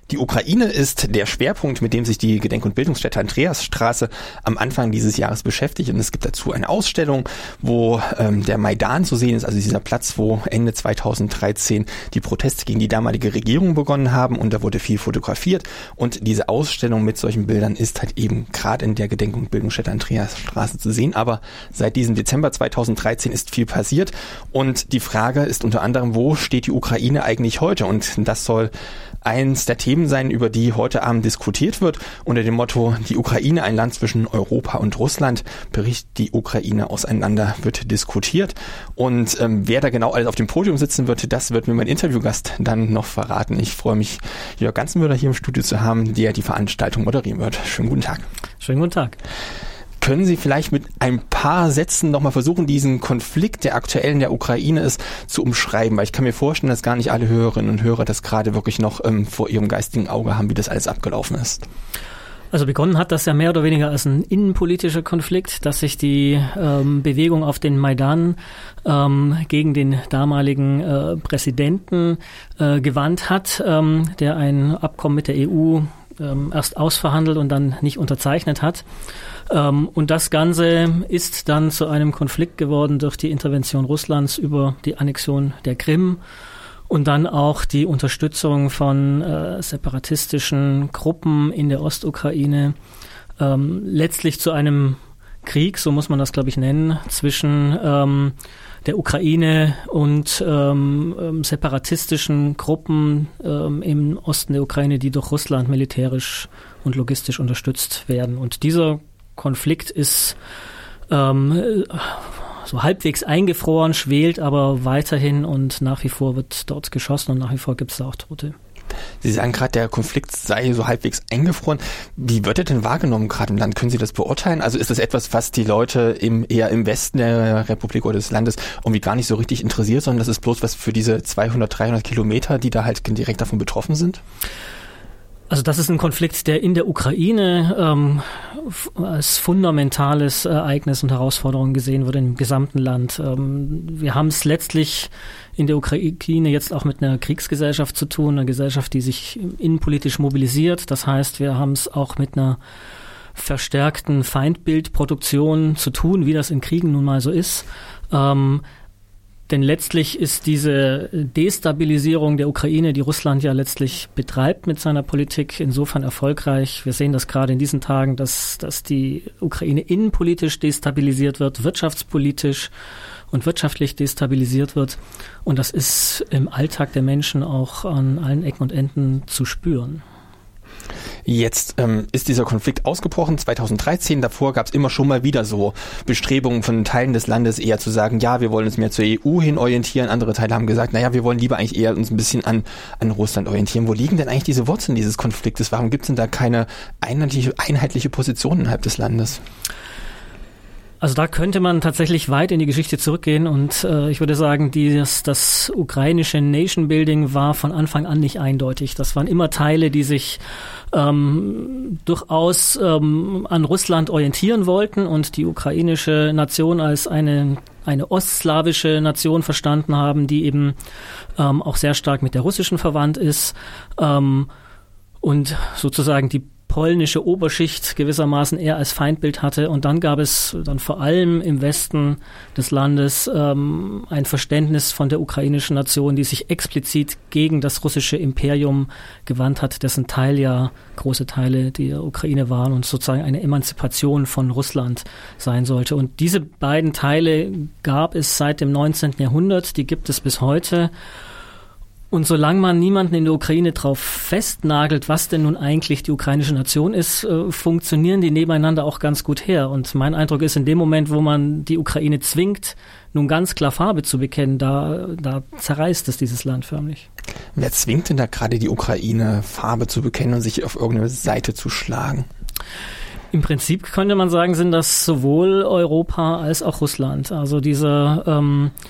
Die Ukraine ist der Schwerpunkt, mit dem sich die Gedenk- und Bildungsstätte Andreasstraße am Anfang dieses Jahres beschäftigt. Und es gibt dazu eine Ausstellung, wo der Maidan zu sehen ist, also dieser Platz, wo Ende 2013 die Proteste gegen die damalige Regierung begonnen haben. Und da wurde viel fotografiert. Und diese Ausstellung mit solchen Bildern ist halt eben gerade in der Gedenk- und Bildungsstätte Andreasstraße zu sehen. Aber seit diesem Dezember 2013 ist viel passiert. Und die Frage ist unter anderem, wo steht die Ukraine eigentlich heute? Und das soll eins der Themen sein, über die heute Abend diskutiert wird. Unter dem Motto, die Ukraine, ein Land zwischen Europa und Russland, bricht die Ukraine auseinander, wird diskutiert. Und wer da genau alles auf dem Podium sitzen wird, das wird mir mein Interviewgast dann noch verraten. Ich freue mich, Jörg Ganzenmöller hier im Studio zu haben, der die Veranstaltung moderieren wird. Schönen guten Tag. Schönen guten Tag. Können Sie vielleicht mit ein paar Sätzen nochmal versuchen, diesen Konflikt, der aktuell in der Ukraine ist, zu umschreiben? Weil ich kann mir vorstellen, dass gar nicht alle Hörerinnen und Hörer das gerade wirklich noch vor ihrem geistigen Auge haben, wie das alles abgelaufen ist. Also begonnen hat das ja mehr oder weniger als ein innenpolitischer Konflikt, dass sich die Bewegung auf den Maidan gegen den damaligen Präsidenten gewandt hat, der ein Abkommen mit der EU erst ausverhandelt und dann nicht unterzeichnet hat. Und das Ganze ist dann zu einem Konflikt geworden durch die Intervention Russlands über die Annexion der Krim und dann auch die Unterstützung von separatistischen Gruppen in der Ostukraine. Letztlich zu einem Krieg, so muss man das, glaube ich, nennen, zwischen der Ukraine und separatistischen Gruppen im Osten der Ukraine, die durch Russland militärisch und logistisch unterstützt werden. Und dieser Konflikt ist so halbwegs eingefroren, schwelt aber weiterhin und nach wie vor wird dort geschossen und nach wie vor gibt es da auch Tote. Sie sagen gerade, der Konflikt sei so halbwegs eingefroren. Wie wird er denn wahrgenommen gerade im Land? Können Sie das beurteilen? Also ist das etwas, was die Leute eher im Westen der Republik oder des Landes irgendwie gar nicht so richtig interessiert, sondern das ist bloß was für diese 200, 300 Kilometer, die da halt direkt davon betroffen sind? Also das ist ein Konflikt, der in der Ukraine als fundamentales Ereignis und Herausforderung gesehen wird im gesamten Land. Wir haben es letztlich in der Ukraine jetzt auch mit einer Kriegsgesellschaft zu tun, einer Gesellschaft, die sich innenpolitisch mobilisiert. Das heißt, wir haben es auch mit einer verstärkten Feindbildproduktion zu tun, wie das in Kriegen nun mal so ist. Denn letztlich ist diese Destabilisierung der Ukraine, die Russland ja letztlich betreibt mit seiner Politik, insofern erfolgreich. Wir sehen das gerade in diesen Tagen, dass die Ukraine innenpolitisch destabilisiert wird, wirtschaftspolitisch und wirtschaftlich destabilisiert wird. Und das ist im Alltag der Menschen auch an allen Ecken und Enden zu spüren. Jetzt ist dieser Konflikt ausgebrochen, 2013. Davor gab es immer schon mal wieder so Bestrebungen von Teilen des Landes eher zu sagen, ja, wir wollen uns mehr zur EU hin orientieren. Andere Teile haben gesagt, naja, wir wollen lieber eigentlich eher uns ein bisschen an Russland orientieren. Wo liegen denn eigentlich diese Wurzeln dieses Konfliktes? Warum gibt es denn da keine einheitliche Position innerhalb des Landes? Also da könnte man tatsächlich weit in die Geschichte zurückgehen und ich würde sagen, das ukrainische Nation Building war von Anfang an nicht eindeutig. Das waren immer Teile, die sich durchaus an Russland orientieren wollten und die ukrainische Nation als eine ostslawische Nation verstanden haben, die eben auch sehr stark mit der russischen verwandt ist und sozusagen die polnische Oberschicht gewissermaßen eher als Feindbild hatte. Und dann gab es dann vor allem im Westen des Landes ein Verständnis von der ukrainischen Nation, die sich explizit gegen das russische Imperium gewandt hat, dessen Teil ja große Teile der Ukraine waren und sozusagen eine Emanzipation von Russland sein sollte. Und diese beiden Teile gab es seit dem 19. Jahrhundert, die gibt es bis heute. Und solange man niemanden in der Ukraine drauf festnagelt, was denn nun eigentlich die ukrainische Nation ist, funktionieren die nebeneinander auch ganz gut her. Und mein Eindruck ist, in dem Moment, wo man die Ukraine zwingt, nun ganz klar Farbe zu bekennen, da zerreißt es dieses Land förmlich. Wer zwingt denn da gerade die Ukraine, Farbe zu bekennen und sich auf irgendeine Seite zu schlagen? Im Prinzip könnte man sagen, sind das sowohl Europa als auch Russland. Also dieser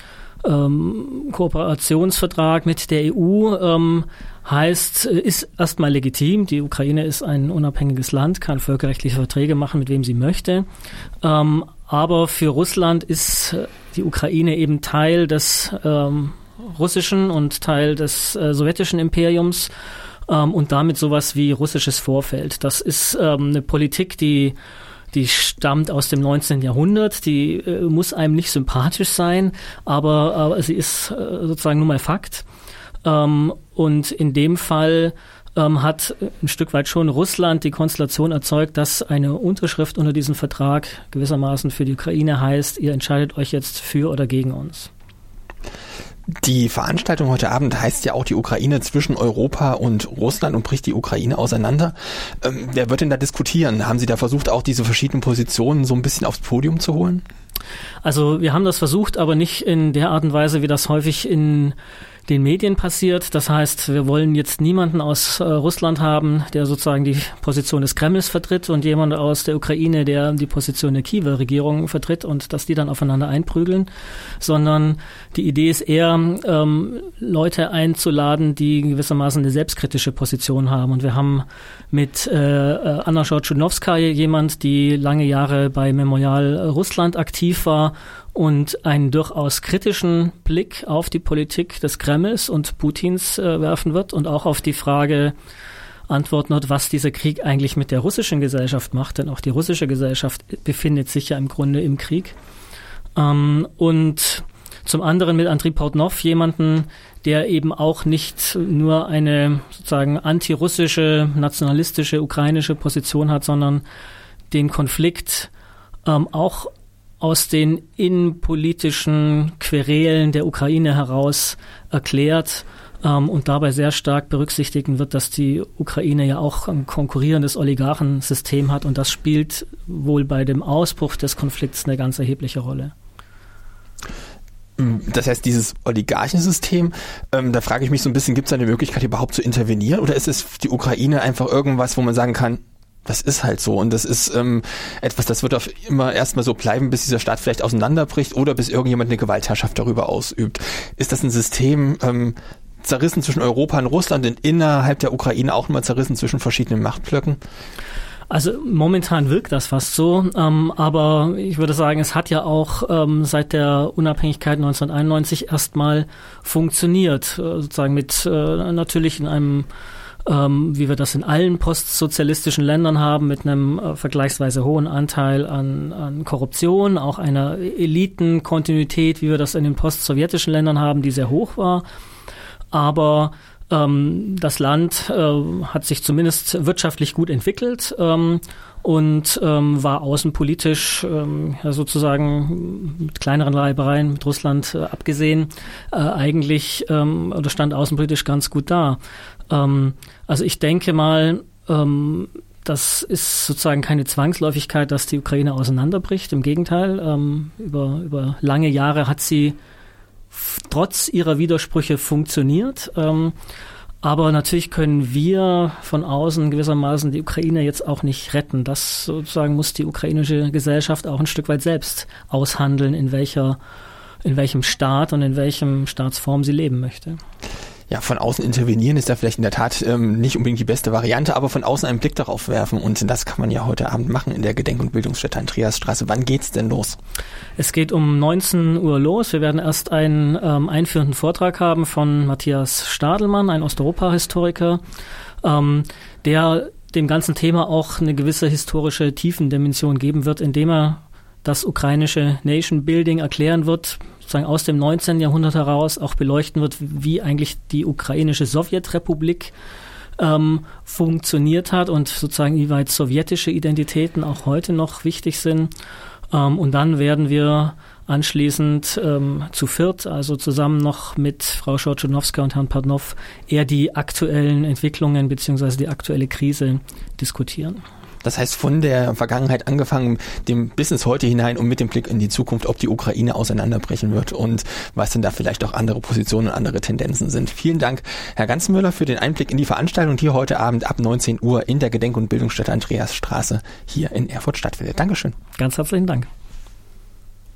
Kooperationsvertrag mit der EU ist erstmal legitim. Die Ukraine ist ein unabhängiges Land, kann völkerrechtliche Verträge machen, mit wem sie möchte. Aber für Russland ist die Ukraine eben Teil des russischen und Teil des sowjetischen Imperiums. und damit sowas wie russisches Vorfeld. Das ist eine Politik, die stammt aus dem 19. Jahrhundert, die muss einem nicht sympathisch sein, aber sie ist sozusagen nun mal Fakt. Und in dem Fall hat ein Stück weit schon Russland die Konstellation erzeugt, dass eine Unterschrift unter diesem Vertrag gewissermaßen für die Ukraine heißt, ihr entscheidet euch jetzt für oder gegen uns. Die Veranstaltung heute Abend heißt ja auch die Ukraine zwischen Europa und Russland und bricht die Ukraine auseinander. Wer wird denn da diskutieren? Haben Sie da versucht, auch diese verschiedenen Positionen so ein bisschen aufs Podium zu holen? Also wir haben das versucht, aber nicht in der Art und Weise, wie das häufig in den Medien passiert. Das heißt, wir wollen jetzt niemanden aus Russland haben, der sozusagen die Position des Kremls vertritt und jemand aus der Ukraine, der die Position der Kiewer Regierung vertritt und dass die dann aufeinander einprügeln, sondern die Idee ist eher, Leute einzuladen, die gewissermaßen eine selbstkritische Position haben. Und wir haben mit Anna Schortschunowskaja jemand, die lange Jahre bei Memorial Russland aktiv war und einen durchaus kritischen Blick auf die Politik des Kremls und Putins werfen wird und auch auf die Frage antworten wird, was dieser Krieg eigentlich mit der russischen Gesellschaft macht, denn auch die russische Gesellschaft befindet sich ja im Grunde im Krieg. Und zum anderen mit Andriy Portnov jemanden, der eben auch nicht nur eine sozusagen antirussische, nationalistische, ukrainische Position hat, sondern den Konflikt auch aus den innenpolitischen Querelen der Ukraine heraus erklärt und dabei sehr stark berücksichtigen wird, dass die Ukraine ja auch ein konkurrierendes Oligarchensystem hat und das spielt wohl bei dem Ausbruch des Konflikts eine ganz erhebliche Rolle. Das heißt, dieses Oligarchensystem, da frage ich mich so ein bisschen, gibt es da eine Möglichkeit überhaupt zu intervenieren oder ist es die Ukraine einfach irgendwas, wo man sagen kann, das ist halt so und das ist etwas, das wird auf immer erstmal so bleiben, bis dieser Staat vielleicht auseinanderbricht oder bis irgendjemand eine Gewaltherrschaft darüber ausübt. Ist das ein System zerrissen zwischen Europa und Russland und innerhalb der Ukraine auch mal zerrissen zwischen verschiedenen Machtblöcken? Also momentan wirkt das fast so, aber ich würde sagen, es hat ja auch seit der Unabhängigkeit 1991 erstmal funktioniert, sozusagen mit natürlich in einem wie wir das in allen postsozialistischen Ländern haben, mit einem vergleichsweise hohen Anteil an Korruption, auch einer Elitenkontinuität, wie wir das in den postsowjetischen Ländern haben, die sehr hoch war. Aber das Land hat sich zumindest wirtschaftlich gut entwickelt und war außenpolitisch sozusagen mit kleineren Reibereien mit Russland abgesehen eigentlich oder stand außenpolitisch ganz gut da. Also ich denke mal, das ist sozusagen keine Zwangsläufigkeit, dass die Ukraine auseinanderbricht. Im Gegenteil, über lange Jahre hat sie trotz ihrer Widersprüche funktioniert. Aber natürlich können wir von außen gewissermaßen die Ukraine jetzt auch nicht retten. Das sozusagen muss die ukrainische Gesellschaft auch ein Stück weit selbst aushandeln, in welchem Staat und in welchem Staatsform sie leben möchte. Ja, von außen intervenieren ist da vielleicht in der Tat nicht unbedingt die beste Variante, aber von außen einen Blick darauf werfen und das kann man ja heute Abend machen in der Gedenk- und Bildungsstätte Andreasstraße. Wann geht's denn los? Es geht um 19 Uhr los. Wir werden erst einen einführenden Vortrag haben von Matthias Stadelmann, ein Osteuropa-Historiker, der dem ganzen Thema auch eine gewisse historische Tiefendimension geben wird, indem er das ukrainische Nation Building erklären wird, sozusagen aus dem 19. Jahrhundert heraus auch beleuchten wird, wie eigentlich die ukrainische Sowjetrepublik funktioniert hat und sozusagen wie weit sowjetische Identitäten auch heute noch wichtig sind. Und dann werden wir anschließend zu viert, also zusammen noch mit Frau Schortschunowskaja und Herrn Portnov, eher die aktuellen Entwicklungen bzw. die aktuelle Krise diskutieren. Das heißt, von der Vergangenheit angefangen, dem Business heute hinein und mit dem Blick in die Zukunft, ob die Ukraine auseinanderbrechen wird und was denn da vielleicht auch andere Positionen und andere Tendenzen sind. Vielen Dank, Herr Ganzenmüller, für den Einblick in die Veranstaltung, die heute Abend ab 19 Uhr in der Gedenk- und Bildungsstätte Andreasstraße hier in Erfurt stattfindet. Dankeschön. Ganz herzlichen Dank.